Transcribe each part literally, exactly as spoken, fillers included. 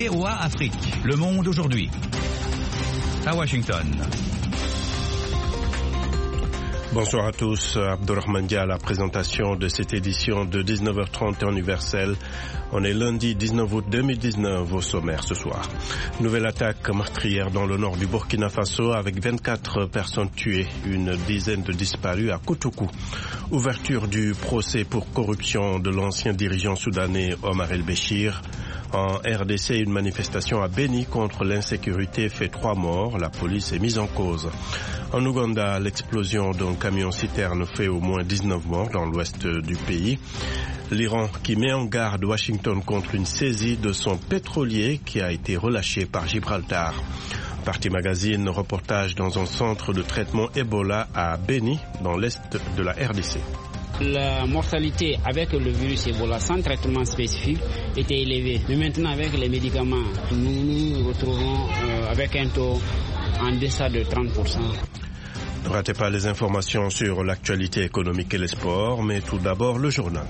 V O A Afrique, le monde aujourd'hui. À Washington. Bonsoir à tous, Abdurrahman Dia à la présentation de cette édition de dix-neuf heures trente en universel. On est lundi dix-neuf août deux mille dix-neuf au sommaire ce soir. Nouvelle attaque meurtrière dans le nord du Burkina Faso avec vingt-quatre personnes tuées, une dizaine de disparus à Koutougou. Ouverture du procès pour corruption de l'ancien dirigeant soudanais Omar el-Béchir. En R D C, une manifestation à Beni contre l'insécurité fait trois morts. La police est mise en cause. En Ouganda, l'explosion d'un camion-citerne fait au moins dix-neuf morts dans l'ouest du pays. L'Iran qui met en garde Washington contre une saisie de son pétrolier qui a été relâché par Gibraltar. Partie Magazine, reportage dans un centre de traitement Ebola à Beni, dans l'est de la R D C. La mortalité avec le virus Ebola sans traitement spécifique était élevée. Mais maintenant avec les médicaments, nous nous retrouvons euh, avec un taux en deçà de trente pour cent. Ne ratez pas les informations sur l'actualité économique et les sports, mais tout d'abord le journal.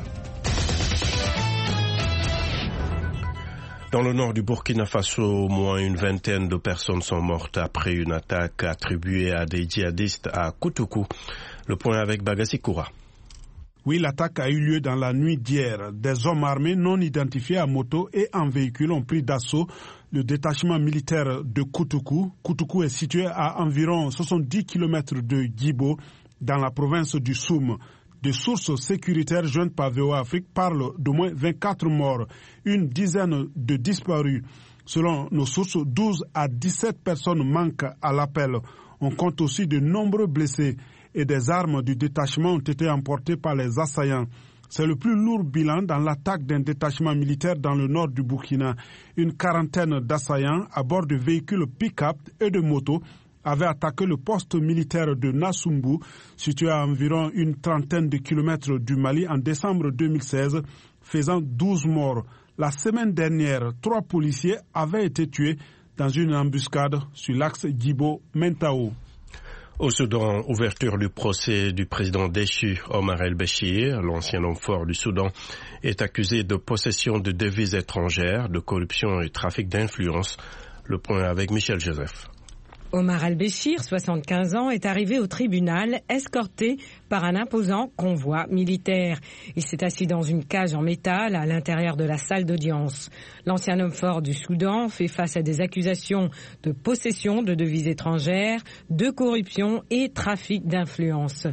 Dans le nord du Burkina Faso, au moins une vingtaine de personnes sont mortes après une attaque attribuée à des djihadistes à Koutougou. Le point avec Bagassi Koura. Oui, l'attaque a eu lieu dans la nuit d'hier. Des hommes armés non identifiés à moto et en véhicule ont pris d'assaut le détachement militaire de Koutougou. Koutougou est situé à environ soixante-dix kilomètres de Djibo, dans la province du Soum. Des sources sécuritaires jointes par V O A Afrique parlent d'au moins vingt-quatre morts, une dizaine de disparus. Selon nos sources, douze à dix-sept personnes manquent à l'appel. On compte aussi de nombreux blessés et des armes du détachement ont été emportées par les assaillants. C'est le plus lourd bilan dans l'attaque d'un détachement militaire dans le nord du Burkina. Une quarantaine d'assaillants à bord de véhicules pick-up et de motos avaient attaqué le poste militaire de Nassumbu, situé à environ une trentaine de kilomètres du Mali en décembre deux mille seize, faisant douze morts. La semaine dernière, trois policiers avaient été tués dans une embuscade sur l'axe Djibo-Mentao. Au Soudan, ouverture du procès du président déchu Omar el-Béchir, l'ancien homme fort du Soudan, est accusé de possession de devises étrangères, de corruption et trafic d'influence. Le point avec Michel Joseph. Omar el-Béchir, soixante-quinze ans, est arrivé au tribunal escorté par un imposant convoi militaire. Il s'est assis dans une cage en métal à l'intérieur de la salle d'audience. L'ancien homme fort du Soudan fait face à des accusations de possession de devises étrangères, de corruption et trafic d'influence.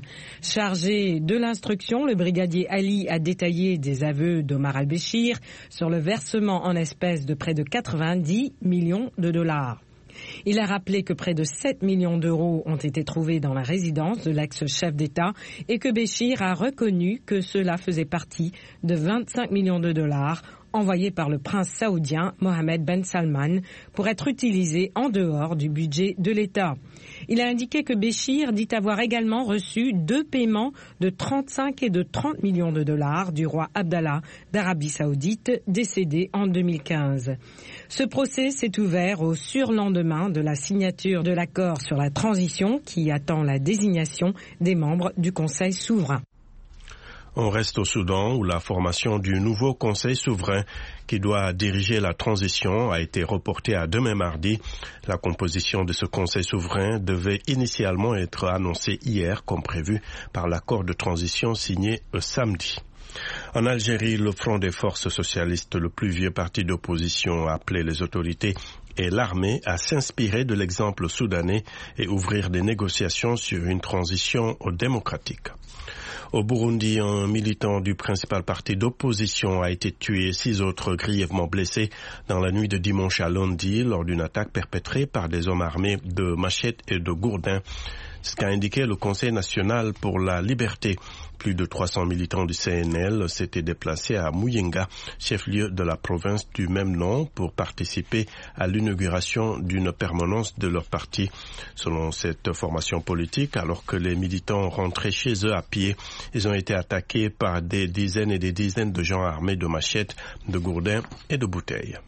Chargé de l'instruction, le brigadier Ali a détaillé des aveux d'Omar el-Béchir sur le versement en espèces de près de quatre-vingt-dix millions de dollars. Il a rappelé que près de sept millions d'euros ont été trouvés dans la résidence de l'ex-chef d'État et que Béchir a reconnu que cela faisait partie de vingt-cinq millions de dollars envoyés par le prince saoudien Mohammed Ben Salman pour être utilisés en dehors du budget de l'État. Il a indiqué que Béchir dit avoir également reçu deux paiements de trente-cinq et de trente millions de dollars du roi Abdallah d'Arabie Saoudite, décédé en deux mille quinze. Ce procès s'est ouvert au surlendemain de la signature de l'accord sur la transition qui attend la désignation des membres du Conseil souverain. On reste au Soudan où la formation du nouveau Conseil souverain qui doit diriger la transition a été reportée à demain mardi. La composition de ce Conseil souverain devait initialement être annoncée hier comme prévu par l'accord de transition signé samedi. En Algérie, le Front des forces socialistes, le plus vieux parti d'opposition, a appelé les autorités et l'armée à s'inspirer de l'exemple soudanais et ouvrir des négociations sur une transition démocratique. Au Burundi, un militant du principal parti d'opposition a été tué, six autres grièvement blessés dans la nuit de dimanche à lundi lors d'une attaque perpétrée par des hommes armés de machettes et de gourdins. Ce qu'a indiqué le Conseil national pour la liberté. Plus de trois cents militants du C N L s'étaient déplacés à Muyinga, chef-lieu de la province du même nom, pour participer à l'inauguration d'une permanence de leur parti. Selon cette formation politique, alors que les militants rentraient chez eux à pied, ils ont été attaqués par des dizaines et des dizaines de gens armés de machettes, de gourdins et de bouteilles.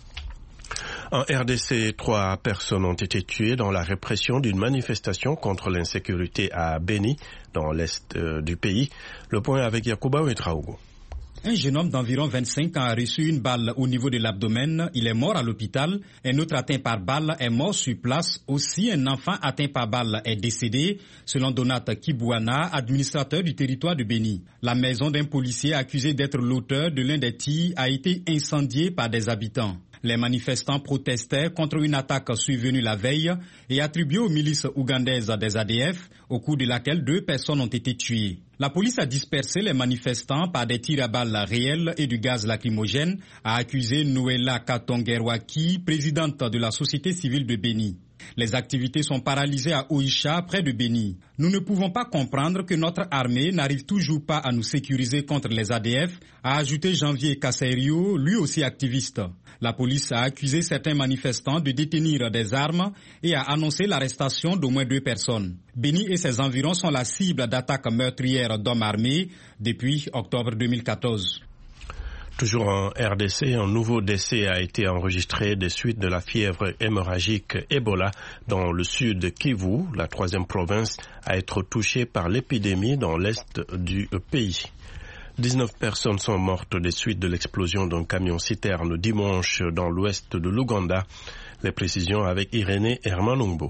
En R D C, trois personnes ont été tuées dans la répression d'une manifestation contre l'insécurité à Beni, dans l'est euh, du pays. Le point avec Yacouba Ouedraogo. Un jeune homme d'environ vingt-cinq ans a reçu une balle au niveau de l'abdomen. Il est mort à l'hôpital. Un autre atteint par balle est mort sur place. Aussi, un enfant atteint par balle est décédé, selon Donat Kibouana, administrateur du territoire de Béni. La maison d'un policier accusé d'être l'auteur de l'un des tirs a été incendiée par des habitants. Les manifestants protestaient contre une attaque survenue la veille et attribuée aux milices ougandaises des A D F, au cours de laquelle deux personnes ont été tuées. La police a dispersé les manifestants par des tirs à balles réels et du gaz lacrymogène, a accusé Noëlla Katongerwaki, présidente de la société civile de Béni. Les activités sont paralysées à Oicha, près de Béni. Nous ne pouvons pas comprendre que notre armée n'arrive toujours pas à nous sécuriser contre les A D F, a ajouté Janvier Kasserio, lui aussi activiste. La police a accusé certains manifestants de détenir des armes et a annoncé l'arrestation d'au moins deux personnes. Béni et ses environs sont la cible d'attaques meurtrières d'hommes armés depuis octobre deux mille quatorze. Toujours en R D C, un nouveau décès a été enregistré des suites de la fièvre hémorragique Ebola dans le sud Kivu, la troisième province à être touchée par l'épidémie dans l'est du pays. dix-neuf personnes sont mortes des suites de l'explosion d'un camion-citerne dimanche dans l'ouest de l'Ouganda. Les précisions avec Irénée Hermanungbo.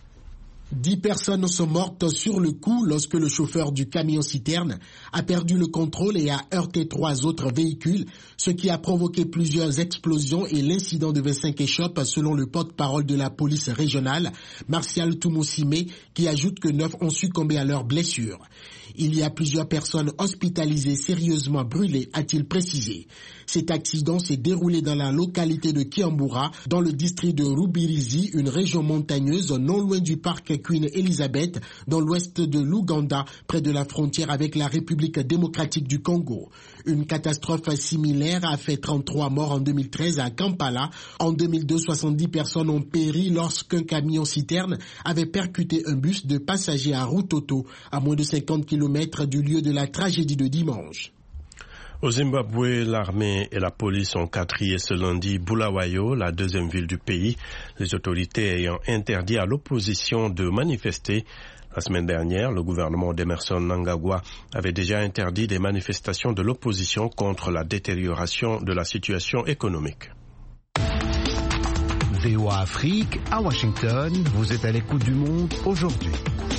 Dix personnes sont mortes sur le coup lorsque le chauffeur du camion-citerne a perdu le contrôle et a heurté trois autres véhicules, ce qui a provoqué plusieurs explosions et l'incident de vingt-cinq échoppes selon le porte-parole de la police régionale, Martial Toumousime, qui ajoute que neuf ont succombé à leurs blessures. Il y a plusieurs personnes hospitalisées sérieusement brûlées, a-t-il précisé. Cet accident s'est déroulé dans la localité de Kiambura, dans le district de Rubirizi, une région montagneuse non loin du parc Queen Elizabeth, dans l'ouest de l'Ouganda, près de la frontière avec la République démocratique du Congo. Une catastrophe similaire a fait trente-trois morts en deux mille treize à Kampala. En deux mille deux, soixante-dix personnes ont péri lorsqu'un camion-citerne avait percuté un bus de passagers à Rutoto, à moins de cinquante kilomètres du lieu de la tragédie de dimanche. Au Zimbabwe, l'armée et la police ont quadrillé ce lundi Bulawayo, la deuxième ville du pays, les autorités ayant interdit à l'opposition de manifester. La semaine dernière, le gouvernement d'Emerson Mnangagwa avait déjà interdit des manifestations de l'opposition contre la détérioration de la situation économique. V O A Afrique, à Washington, vous êtes à l'écoute du monde aujourd'hui.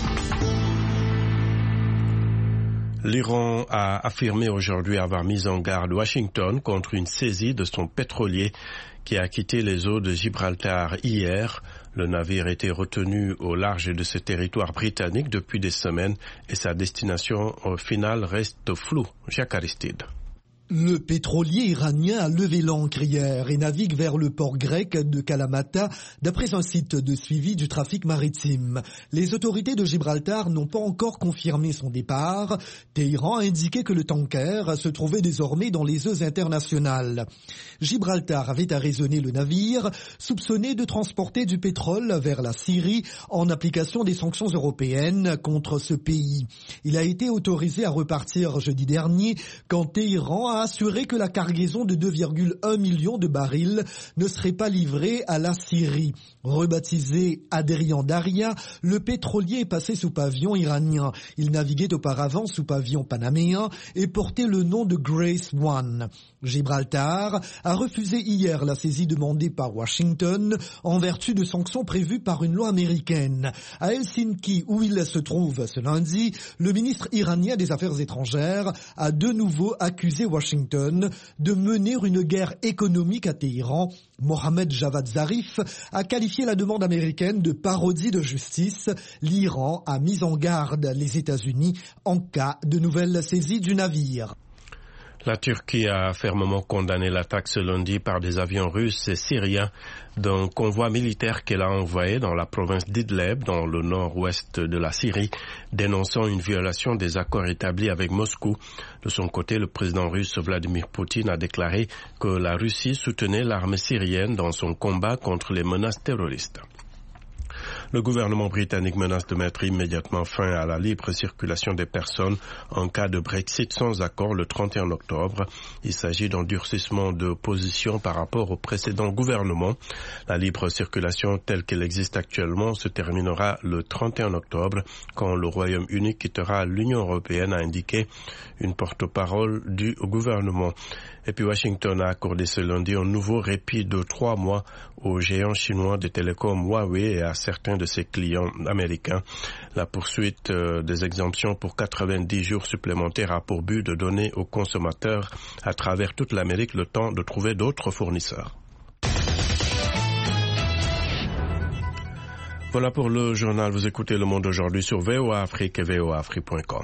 L'Iran a affirmé aujourd'hui avoir mis en garde Washington contre une saisie de son pétrolier qui a quitté les eaux de Gibraltar hier. Le navire était retenu au large de ce territoire britannique depuis des semaines et sa destination au final reste floue. Jacques Aristide. Le pétrolier iranien a levé l'ancre hier et navigue vers le port grec de Kalamata, d'après un site de suivi du trafic maritime. Les autorités de Gibraltar n'ont pas encore confirmé son départ. Téhéran a indiqué que le tanker se trouvait désormais dans les eaux internationales. Gibraltar avait arraisonné le navire, soupçonné de transporter du pétrole vers la Syrie en application des sanctions européennes contre ce pays. Il a été autorisé à repartir jeudi dernier quand Téhéran a assuré que la cargaison de deux virgule un millions de barils ne serait pas livrée à la Syrie. Rebaptisé Adrian Daria, le pétrolier est passé sous pavillon iranien. Il naviguait auparavant sous pavillon panaméen et portait le nom de Grace One. Gibraltar a refusé hier la saisie demandée par Washington en vertu de sanctions prévues par une loi américaine. À Helsinki, où il se trouve ce lundi, le ministre iranien des Affaires étrangères a de nouveau accusé Washington de mener une guerre économique à Téhéran. Mohamed Javad Zarif a qualifié la demande américaine de parodie de justice. L'Iran a mis en garde les États-Unis en cas de nouvelle saisie du navire. La Turquie a fermement condamné l'attaque ce lundi par des avions russes et syriens d'un convoi militaire qu'elle a envoyé dans la province d'Idlib, dans le nord-ouest de la Syrie, dénonçant une violation des accords établis avec Moscou. De son côté, le président russe Vladimir Poutine a déclaré que la Russie soutenait l'armée syrienne dans son combat contre les menaces terroristes. Le gouvernement britannique menace de mettre immédiatement fin à la libre circulation des personnes en cas de Brexit sans accord le trente et un octobre. Il s'agit d'un durcissement de position par rapport au précédent gouvernement. La libre circulation telle qu'elle existe actuellement se terminera le trente et un octobre quand le Royaume-Uni quittera l'Union européenne, a indiqué une porte-parole du gouvernement. Et puis Washington a accordé ce lundi un nouveau répit de trois mois au géant chinois de télécom Huawei et à certains de ses clients américains. La poursuite euh, des exemptions pour quatre-vingt-dix jours supplémentaires a pour but de donner aux consommateurs à travers toute l'Amérique le temps de trouver d'autres fournisseurs. Voilà pour le journal. Vous écoutez Le Monde aujourd'hui sur V O A Afrique et V O A Afrique point com.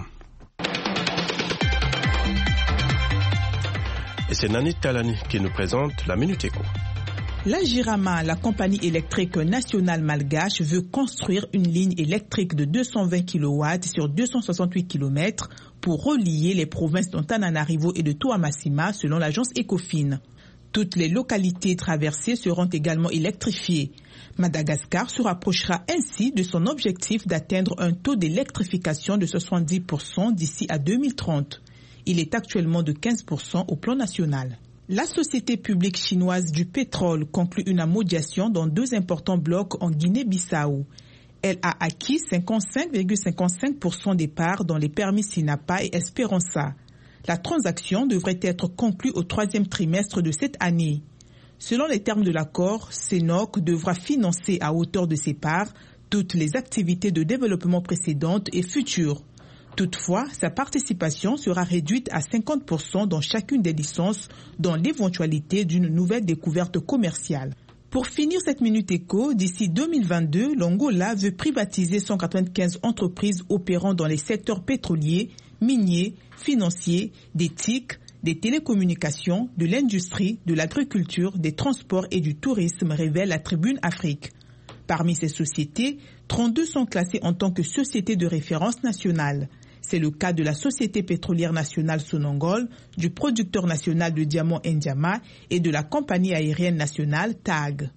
Et c'est Nani Talani qui nous présente la Minute Éco. La Jirama, la compagnie électrique nationale malgache, veut construire une ligne électrique de deux cent vingt kilowatts sur deux cent soixante-huit kilomètres pour relier les provinces d'Antananarivo et de Toamasima selon l'agence Ecofin. Toutes les localités traversées seront également électrifiées. Madagascar se rapprochera ainsi de son objectif d'atteindre un taux d'électrification de soixante-dix pour cent d'ici à deux mille trente. Il est actuellement de quinze pour cent au plan national. La société publique chinoise du pétrole conclut une amodiation dans deux importants blocs en Guinée-Bissau. Elle a acquis cinquante-cinq virgule cinquante-cinq pour cent des parts dans les permis Sinapa et Esperança. La transaction devrait être conclue au troisième trimestre de cette année. Selon les termes de l'accord, C N O C devra financer à hauteur de ses parts toutes les activités de développement précédentes et futures. Toutefois, sa participation sera réduite à cinquante pour cent dans chacune des licences dans l'éventualité d'une nouvelle découverte commerciale. Pour finir cette Minute Éco, d'ici deux mille vingt-deux, l'Angola veut privatiser cent quatre-vingt-quinze entreprises opérant dans les secteurs pétroliers, miniers, financiers, des T I C, des télécommunications, de l'industrie, de l'agriculture, des transports et du tourisme, révèle la Tribune Afrique. Parmi ces sociétés, trente-deux sont classées en tant que sociétés de référence nationale. C'est le cas de la Société pétrolière nationale Sonangol, du producteur national de diamants Ndiama et de la compagnie aérienne nationale T A G.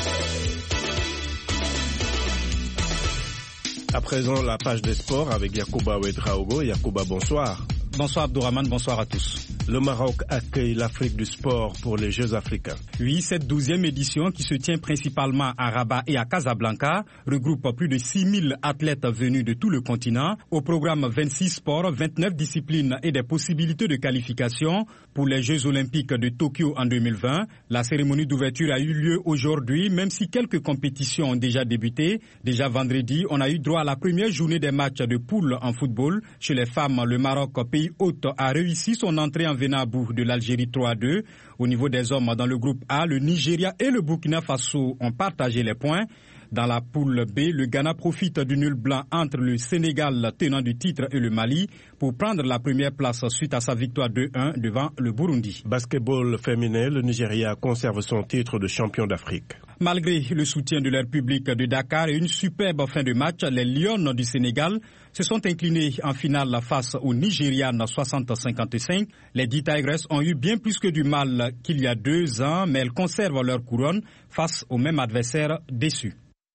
À présent, la page des sports avec Yacouba Ouedraogo. Yacouba, bonsoir. Bonsoir Abdourahmane, bonsoir à tous. Le Maroc accueille l'Afrique du sport pour les Jeux africains. Oui, cette douzième édition qui se tient principalement à Rabat et à Casablanca regroupe plus de six mille athlètes venus de tout le continent. Au programme vingt-six sports, vingt-neuf disciplines et des possibilités de qualification pour les Jeux olympiques de Tokyo en deux mille vingt. La cérémonie d'ouverture a eu lieu aujourd'hui, même si quelques compétitions ont déjà débuté. Déjà vendredi, on a eu droit à la première journée des matchs de poule en football. Chez les femmes, le Maroc, pays hôte, a réussi son entrée en venant à bout de l'Algérie trois à deux. Au niveau des hommes, dans le groupe A, le Nigeria et le Burkina Faso ont partagé les points. Dans la poule B, le Ghana profite du nul blanc entre le Sénégal, tenant du titre, et le Mali pour prendre la première place suite à sa victoire deux un devant le Burundi. Basketball féminin, le Nigeria conserve son titre de champion d'Afrique. Malgré le soutien de l'air public de Dakar et une superbe fin de match, les Lions du Sénégal se sont inclinés en finale face aux Nigérianes soixante à cinquante-cinq. Les dix Tigres ont eu bien plus que du mal qu'il y a deux ans, mais elles conservent leur couronne face au même adversaire déçu.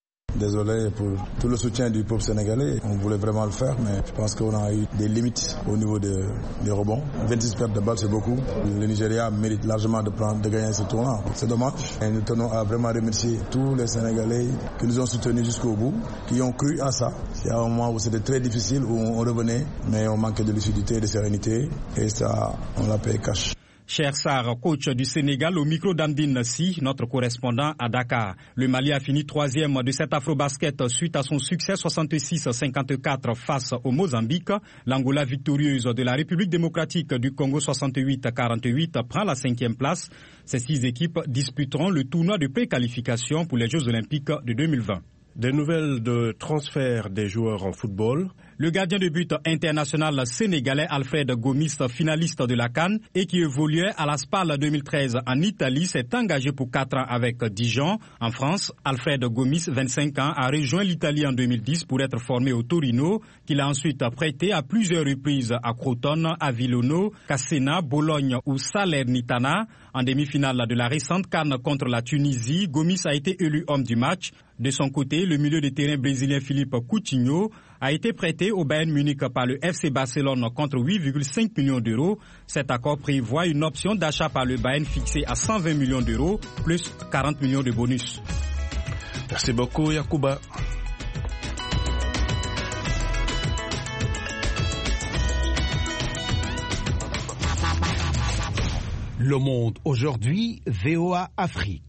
Désolé pour tout le soutien du peuple sénégalais. On voulait vraiment le faire, mais je pense qu'on a eu des limites au niveau de, des rebonds. vingt-six pertes de balles, c'est beaucoup. Le Nigeria mérite largement de, prendre, de gagner ce tournoi. C'est dommage. Et nous tenons à vraiment remercier tous les Sénégalais qui nous ont soutenus jusqu'au bout, qui ont cru à ça. Il y a un moment où c'était très difficile, où on revenait, mais on manquait de lucidité et de sérénité. Et ça, on l'a payé cash. Cher Sarr, coach du Sénégal, au micro d'Andine Si, notre correspondant à Dakar. Le Mali a fini troisième de cet Afrobasket suite à son succès soixante-six à cinquante-quatre face au Mozambique. L'Angola victorieuse de la République démocratique du Congo soixante-huit à quarante-huit prend la cinquième place. Ces six équipes disputeront le tournoi de préqualification pour les Jeux olympiques de deux mille vingt. Des nouvelles de transfert des joueurs en football. Le gardien de but international sénégalais Alfred Gomis, finaliste de la CAN et qui évoluait à la Spal deux mille treize en Italie, s'est engagé pour quatre ans avec Dijon. En France, Alfred Gomis, vingt-cinq ans, a rejoint l'Italie en deux mille dix pour être formé au Torino, qu'il a ensuite prêté à plusieurs reprises à Crotone, Avilono, Cassena, Bologne ou Salernitana. En demi-finale de la récente CAN contre la Tunisie, Gomis a été élu homme du match. De son côté, le milieu de terrain brésilien Philippe Coutinho a été prêté au Bayern Munich par le F C Barcelone contre huit virgule cinq millions d'euros. Cet accord prévoit une option d'achat par le Bayern fixée à cent vingt millions d'euros, plus quarante millions de bonus. Merci beaucoup, Yacouba. Le Monde aujourd'hui, V O A Afrique.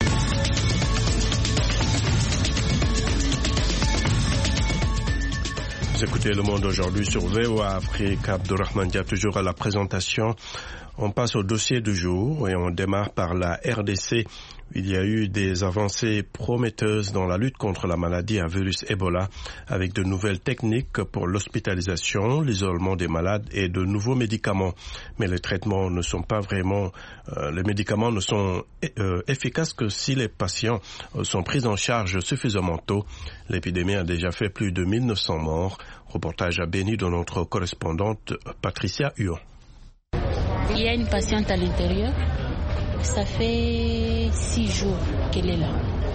Vous écoutez Le Monde aujourd'hui sur V O A Afrique. Abdourahmane Dia toujours à la présentation. On passe au dossier du jour et on démarre par la R D C. Il y a eu des avancées prometteuses dans la lutte contre la maladie à virus Ebola avec de nouvelles techniques pour l'hospitalisation, l'isolement des malades et de nouveaux médicaments. Mais les traitements ne sont pas vraiment, euh, les médicaments ne sont euh, efficaces que si les patients euh, sont pris en charge suffisamment tôt. L'épidémie a déjà fait plus de mille neuf cents morts. Reportage à Béni de notre correspondante Patricia Huon. Il y a une patiente à l'intérieur. Ça fait six jours qu'elle est là.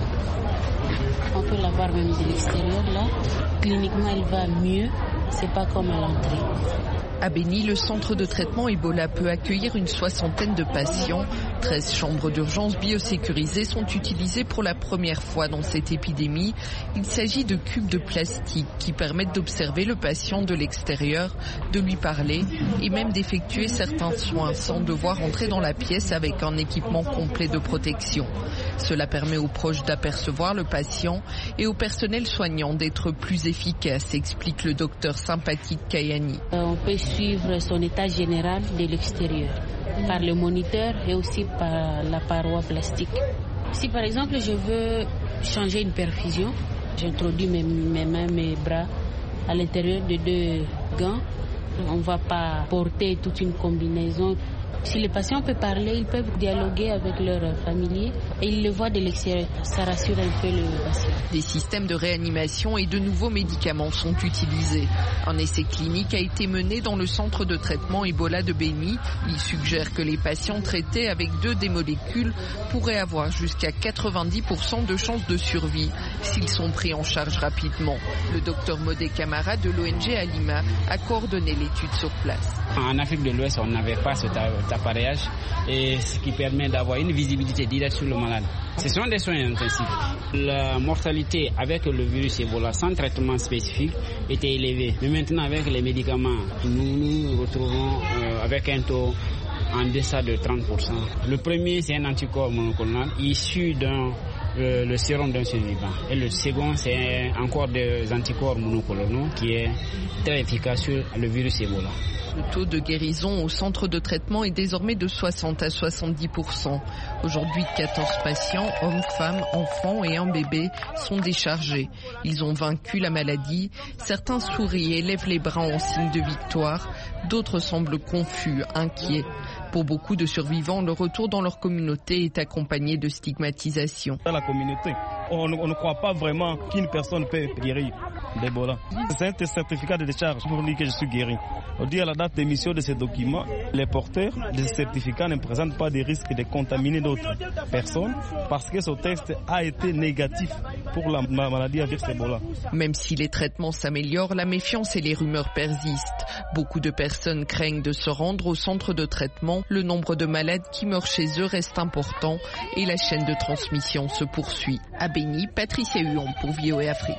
On peut la voir même de l'extérieur là. Cliniquement, elle va mieux. C'est pas comme à l'entrée. À Béni, le centre de traitement Ebola peut accueillir une soixantaine de patients. treize chambres d'urgence biosécurisées sont utilisées pour la première fois dans cette épidémie. Il s'agit de cubes de plastique qui permettent d'observer le patient de l'extérieur, de lui parler et même d'effectuer certains soins sans devoir entrer dans la pièce avec un équipement complet de protection. Cela permet aux proches d'apercevoir le patient et au personnel soignant d'être plus efficace, explique le docteur sympathique Kayani. On peut suivre son état général de l'extérieur par le moniteur et aussi par la paroi plastique. Si par exemple je veux changer une perfusion, j'introduis mes, mes mains, mes bras à l'intérieur de deux gants. On ne va pas porter toute une combinaison. Si les patients peuvent parler, ils peuvent dialoguer avec leurs familiers et ils le voient de l'extérieur. Ça rassure un peu le patient. Des systèmes de réanimation et de nouveaux médicaments sont utilisés. Un essai clinique a été mené dans le centre de traitement Ebola de Béni. Il suggère que les patients traités avec deux des molécules pourraient avoir jusqu'à quatre-vingt-dix pour cent de chances de survie s'ils sont pris en charge rapidement. Le docteur Modé Camara de l'O N G Alima a coordonné l'étude sur place. En Afrique de l'Ouest, on n'avait pas cet appareillage et ce qui permet d'avoir une visibilité directe sur le malade. Ce sont des soins intensifs. La mortalité avec le virus Ebola sans traitement spécifique était élevée. Mais maintenant avec les médicaments, nous nous retrouvons euh, avec un taux en deçà de trente pour cent. Le premier, c'est un anticorps monoclonal issu d'un euh, le sérum d'un survivant. Et le second, c'est encore des anticorps monoclonaux qui est très efficace sur le virus Ebola. Le taux de guérison au centre de traitement est désormais de soixante à soixante-dix pour cent. Aujourd'hui, quatorze patients, hommes, femmes, enfants et un bébé, sont déchargés. Ils ont vaincu la maladie. Certains sourient et lèvent les bras en signe de victoire. D'autres semblent confus, inquiets. Pour beaucoup de survivants, le retour dans leur communauté est accompagné de stigmatisation. Dans la communauté, on, on ne croit pas vraiment qu'une personne peut guérir d'Ebola. C'est un certificat de décharge pour dire que je suis guéri. On dit à la date d'émission de ces documents, les porteurs de ce certificat ne présentent pas des risques de contaminer d'autres personnes parce que ce test a été négatif pour la maladie à virus Ebola. Même si les traitements s'améliorent, la méfiance et les rumeurs persistent. Beaucoup de personnes craignent de se rendre au centre de traitement. Le nombre de malades qui meurent chez eux reste important et la chaîne de transmission se poursuit. À Béni, Patricia Huon pour V O A Afrique.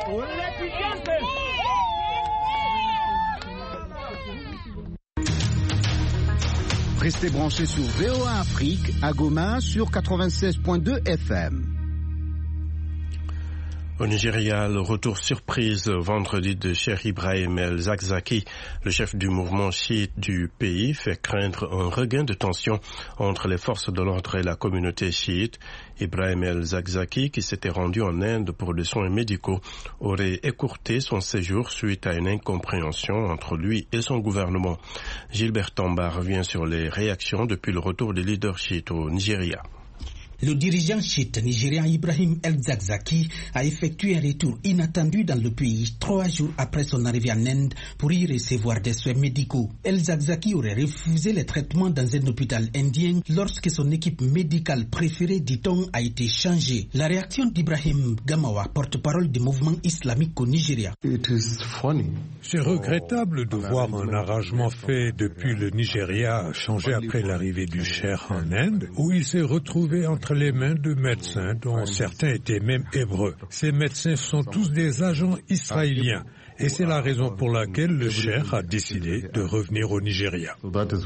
Restez branchés sur V O A Afrique à Goma sur quatre-vingt-seize virgule deux F M. Au Nigeria, le retour surprise vendredi de Cheikh Ibrahim el-Zakzaki, le chef du mouvement chiite du pays, fait craindre un regain de tension entre les forces de l'ordre et la communauté chiite. Ibrahim el-Zakzaki, qui s'était rendu en Inde pour des soins médicaux, aurait écourté son séjour suite à une incompréhension entre lui et son gouvernement. Gilbert Tamba revient sur les réactions depuis le retour des leaders chiites au Nigeria. Le dirigeant chiite nigérian Ibrahim el-Zakzaki a effectué un retour inattendu dans le pays trois jours après son arrivée en Inde pour y recevoir des soins médicaux. El-Zakzaki aurait refusé les traitements dans un hôpital indien lorsque son équipe médicale préférée, dit-on, a été changée. La réaction d'Ibrahim Gamawa, porte-parole du mouvement islamique au Nigeria. C'est regrettable de voir un arrangement fait depuis le Nigeria changer après l'arrivée du cheikh en Inde, où il s'est retrouvé entre les mains de médecins dont certains étaient même hébreux. Ces médecins sont tous des agents israéliens. Et c'est la raison pour laquelle le cheikh a décidé de revenir au Nigeria.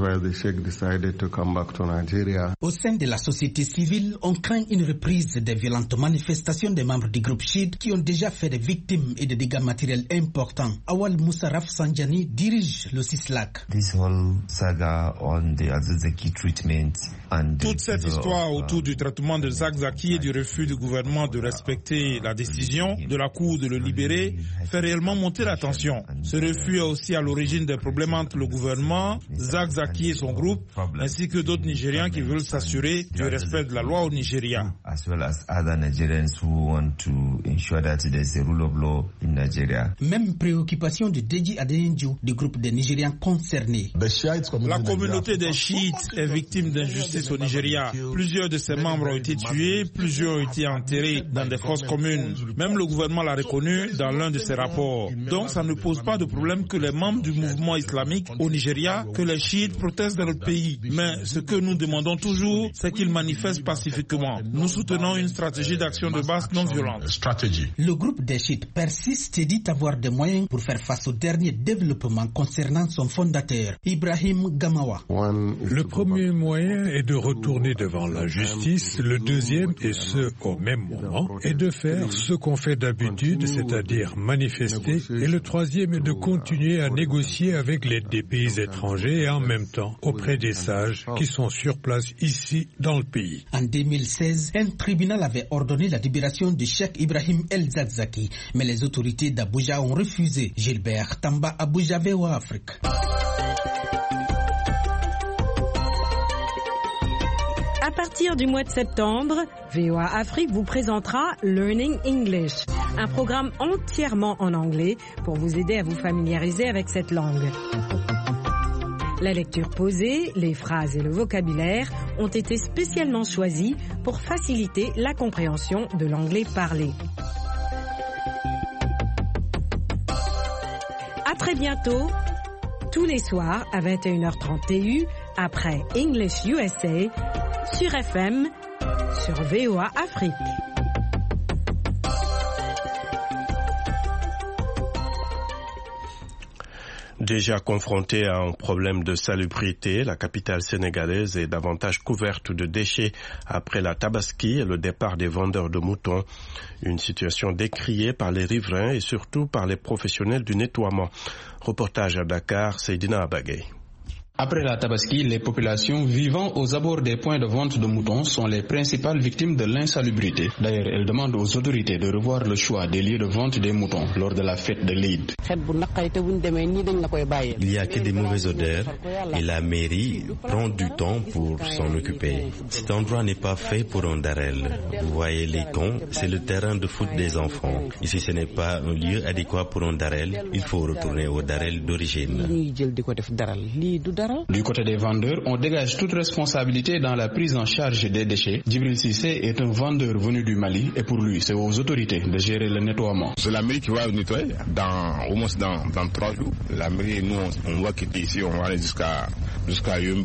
Au sein de la société civile, on craint une reprise des violentes manifestations des membres du groupe chiite qui ont déjà fait des victimes et des dégâts matériels importants. Awal Moussa Rafsanjani dirige le CISLAC. Toute cette histoire autour du traitement de Zakzaki et du refus du gouvernement de respecter la décision de la Cour de le libérer fait réellement monter la tension. Ce refus est aussi à l'origine des problèmes entre le gouvernement, Zakzaki et son groupe, ainsi que d'autres Nigérians qui veulent s'assurer du respect de la loi au Nigeria. Même préoccupation de Deji Adeyanju du groupe des Nigérians concernés. La communauté des chiites est victime d'injustice au Nigeria. Plusieurs de ses membres ont été tués, plusieurs ont été enterrés dans des fosses communes. Même le gouvernement l'a reconnu dans l'un de ses rapports. Donc ça ne pose pas de problème que les membres du mouvement islamique au Nigeria, que les chiites protestent dans notre pays. Mais ce que nous demandons toujours, c'est qu'ils manifestent pacifiquement. Nous soutenons une stratégie d'action de base non violente. Le groupe des chiites persiste et dit avoir des moyens pour faire face au dernier développement concernant son fondateur, Ibrahim Gamawa. Le premier moyen est de retourner devant la justice. Le deuxième, et ce au même moment, est de faire ce qu'on fait d'habitude, c'est-à-dire manifester. Et le troisième est de continuer à négocier avec l'aide des pays étrangers et en même temps auprès des sages qui sont sur place ici dans le pays. En deux mille seize, un tribunal avait ordonné la libération du cheikh Ibrahim el-Zakzaki, mais les autorités d'Abuja ont refusé. Gilbert Tamba, Abuja, V O A Afrique. À partir du mois de septembre, V O A Afrique vous présentera Learning English, un programme entièrement en anglais pour vous aider à vous familiariser avec cette langue. La lecture posée, les phrases et le vocabulaire ont été spécialement choisis pour faciliter la compréhension de l'anglais parlé. À très bientôt, tous les soirs à vingt et une heures trente T U, après English U S A, sur F M, sur V O A Afrique. Déjà confrontée à un problème de salubrité, la capitale sénégalaise est davantage couverte de déchets après la Tabaski et le départ des vendeurs de moutons. Une situation décriée par les riverains et surtout par les professionnels du nettoiement. Reportage à Dakar, Seydina Abagay. Après la Tabaski, les populations vivant aux abords des points de vente de moutons sont les principales victimes de l'insalubrité. D'ailleurs, elles demandent aux autorités de revoir le choix des lieux de vente des moutons lors de la fête de l'Eid. Il n'y a que des mauvaises odeurs et la mairie prend du temps pour s'en occuper. Cet endroit n'est pas fait pour un darel. Vous voyez les camps, c'est le terrain de foot des enfants. Ici, ce n'est pas un lieu adéquat pour un darel. Il faut retourner au darel d'origine. Du côté des vendeurs, on dégage toute responsabilité dans la prise en charge des déchets. Djibril Sissé est un vendeur venu du Mali et pour lui, c'est aux autorités de gérer le nettoiement. C'est la mairie qui va nettoyer dans, au moins dans, dans trois jours. La mairie, nous, on, on va quitter ici, on va aller jusqu'à jusqu'à Yumbel.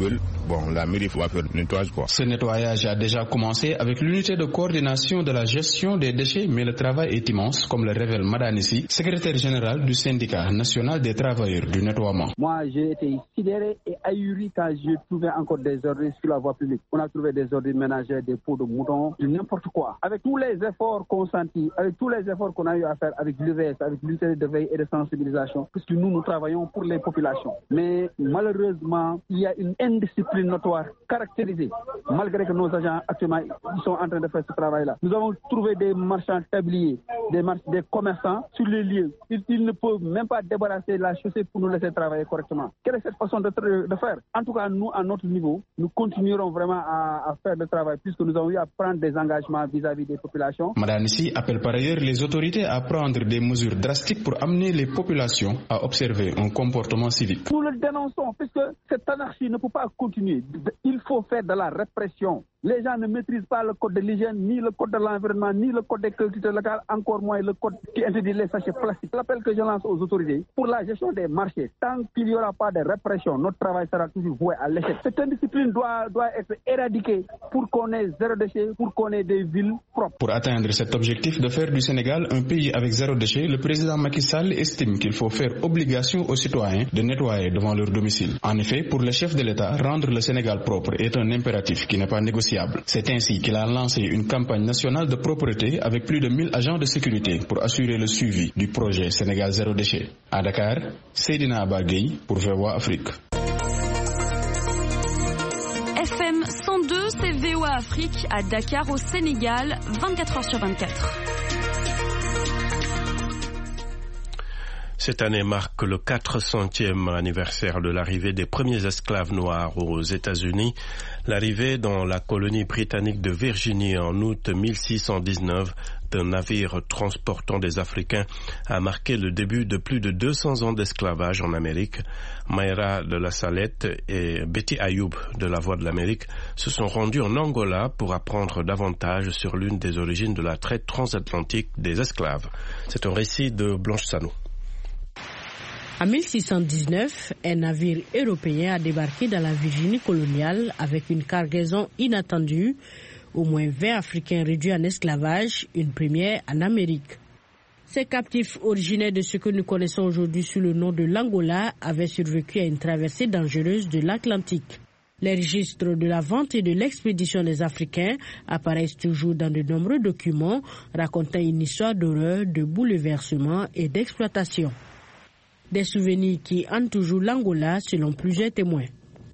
bon, la mairie va faire le nettoyage, quoi. Ce nettoyage a déjà commencé avec l'unité de coordination de la gestion des déchets, mais le travail est immense, comme le révèle Madanissi, secrétaire général du syndicat national des travailleurs du nettoiement. Moi, j'ai été sidéré et ahuri quand j'ai trouvé encore des ordures sur la voie publique. On a trouvé des ordures ménagères, des pots de moutons, de n'importe quoi. Avec tous les efforts consentis, avec tous les efforts qu'on a eu à faire avec l'U V S, avec l'unité de veille et de sensibilisation, puisque nous, nous travaillons pour les populations. Mais malheureusement, il y a une indiscipline notoire caractérisée, malgré que nos agents actuellement ils sont en train de faire ce travail-là. Nous avons trouvé des marchands tabliers, des, mar- des commerçants sur les lieux. Ils, ils ne peuvent même pas débarrasser la chaussée pour nous laisser travailler correctement. Quelle est cette façon de, de faire? En tout cas, nous, à notre niveau, nous continuerons vraiment à, à faire le travail, puisque nous avons eu à prendre des engagements vis-à-vis des populations. Madame Nissi appelle par ailleurs les autorités à prendre des mesures drastiques pour amener les populations à observer un comportement civique. Nous le dénonçons, puisque cette anarchie ne peut pas continuer. Il faut faire de la répression. Les gens ne maîtrisent pas le code de l'hygiène, ni le code de l'environnement, ni le code des collectivités locales, encore moins le code qui interdit les sachets plastiques. L'appel que je lance aux autorités pour la gestion des marchés, tant qu'il n'y aura pas de répression, notre travail sera toujours voué à l'échec. Cette indiscipline doit, doit être éradiquée pour qu'on ait zéro déchet, pour qu'on ait des villes propres. Pour atteindre cet objectif de faire du Sénégal un pays avec zéro déchet, le président Macky Sall estime qu'il faut faire obligation aux citoyens de nettoyer devant leur domicile. En effet, pour le chef de l'État, rendre le Sénégal propre est un impératif qui n'est pas négociable. C'est ainsi qu'il a lancé une campagne nationale de propreté avec plus de mille agents de sécurité pour assurer le suivi du projet Sénégal zéro déchet. À Dakar, Seydina Abagui pour V O A Afrique. F M cent deux, c'est V O A Afrique à Dakar au Sénégal, vingt-quatre heures sur vingt-quatre. Cette année marque le quatre centième anniversaire de l'arrivée des premiers esclaves noirs aux États-Unis. L'arrivée dans la colonie britannique de Virginie en août mille six cent dix-neuf d'un navire transportant des Africains a marqué le début de plus de deux cents ans d'esclavage en Amérique. Mayra de la Salette et Betty Ayoub de la Voix de l'Amérique se sont rendus en Angola pour apprendre davantage sur l'une des origines de la traite transatlantique des esclaves. C'est un récit de Blanche Sano. En mille six cent dix-neuf, un navire européen a débarqué dans la Virginie coloniale avec une cargaison inattendue, au moins vingt Africains réduits en esclavage, une première en Amérique. Ces captifs originaires de ce que nous connaissons aujourd'hui sous le nom de l'Angola avaient survécu à une traversée dangereuse de l'Atlantique. Les registres de la vente et de l'expédition des Africains apparaissent toujours dans de nombreux documents racontant une histoire d'horreur, de bouleversement et d'exploitation. Des souvenirs qui hantent toujours l'Angola selon plusieurs témoins.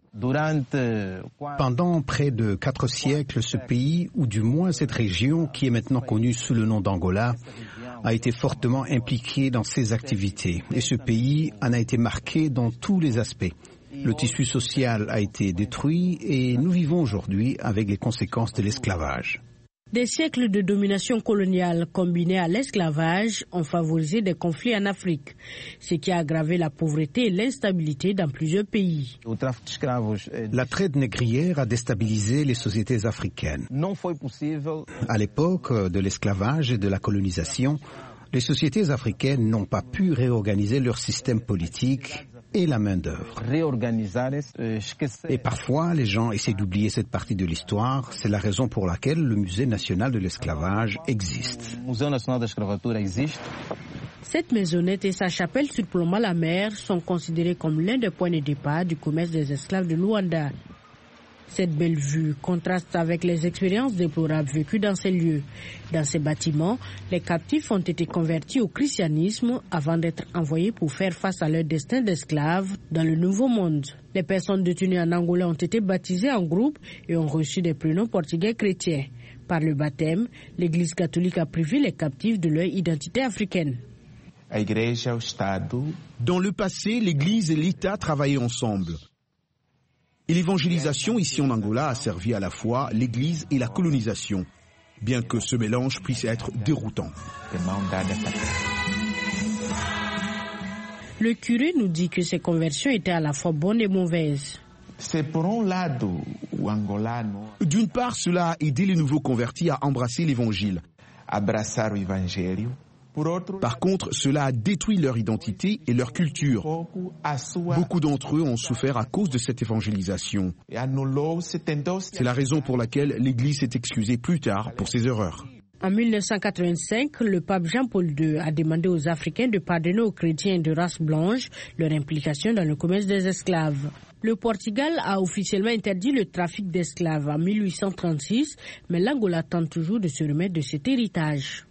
Pendant près de quatre siècles, ce pays, ou du moins cette région qui est maintenant connue sous le nom d'Angola, a été fortement impliqué dans ces activités. Et ce pays en a été marqué dans tous les aspects. Le tissu social a été détruit et nous vivons aujourd'hui avec les conséquences de l'esclavage. Des siècles de domination coloniale combinés à l'esclavage ont favorisé des conflits en Afrique, ce qui a aggravé la pauvreté et l'instabilité dans plusieurs pays. La traite négrière a déstabilisé les sociétés africaines. À l'époque de l'esclavage et de la colonisation, les sociétés africaines n'ont pas pu réorganiser leur système politique et la main-d'œuvre. Et parfois, les gens essaient d'oublier cette partie de l'histoire. C'est la raison pour laquelle le Musée national de l'esclavage existe. Cette maisonnette et sa chapelle surplombant la mer sont considérées comme l'un des points de départ du commerce des esclaves de Luanda. Cette belle vue contraste avec les expériences déplorables vécues dans ces lieux. Dans ces bâtiments, les captifs ont été convertis au christianisme avant d'être envoyés pour faire face à leur destin d'esclaves dans le Nouveau Monde. Les personnes détenues en Angola ont été baptisées en groupe et ont reçu des prénoms portugais chrétiens. Par le baptême, l'Église catholique a privé les captifs de leur identité africaine. Dans le passé, l'Église et l'État travaillaient ensemble. Et l'évangélisation ici en Angola a servi à la fois l'Église et la colonisation, bien que ce mélange puisse être déroutant. Le curé nous dit que ces conversions étaient à la fois bonnes et mauvaises. D'une part, cela a aidé les nouveaux convertis à embrasser l'Évangile. Par contre, cela a détruit leur identité et leur culture. Beaucoup d'entre eux ont souffert à cause de cette évangélisation. C'est la raison pour laquelle l'Église s'est excusée plus tard pour ses erreurs. En mille neuf cent quatre-vingt-cinq, le pape Jean-Paul deux a demandé aux Africains de pardonner aux chrétiens de race blanche leur implication dans le commerce des esclaves. Le Portugal a officiellement interdit le trafic d'esclaves en mille huit cent trente-six, mais l'Angola tente toujours de se remettre de cet héritage.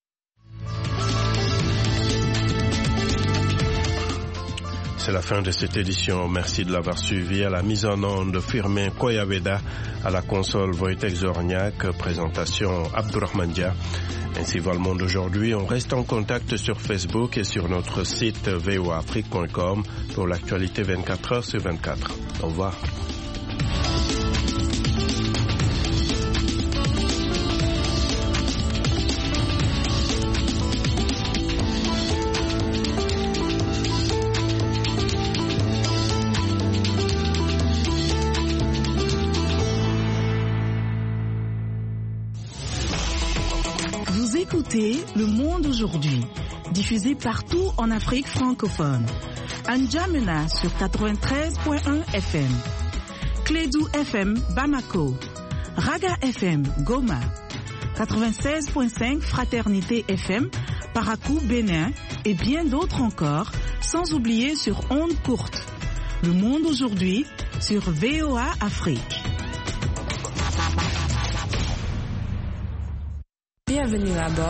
C'est la fin de cette édition. Merci de l'avoir suivi. À la mise en onde, Firmin Koyaveda. À la console, Wojtek Zorniak. Présentation, Abdourahmane Dia. Ainsi va le monde aujourd'hui. On reste en contact sur Facebook et sur notre site v o a afrique point com pour l'actualité vingt-quatre heures sur vingt-quatre. Au revoir. Le Monde aujourd'hui, diffusé partout en Afrique francophone. N'Djamena sur quatre-vingt-treize point un F M, Clédou F M Bamako, Raga F M Goma, quatre-vingt-seize point cinq Fraternité F M Parakou Bénin et bien d'autres encore, sans oublier sur ondes courtes. Le Monde aujourd'hui sur V O A Afrique. Bienvenue à bord.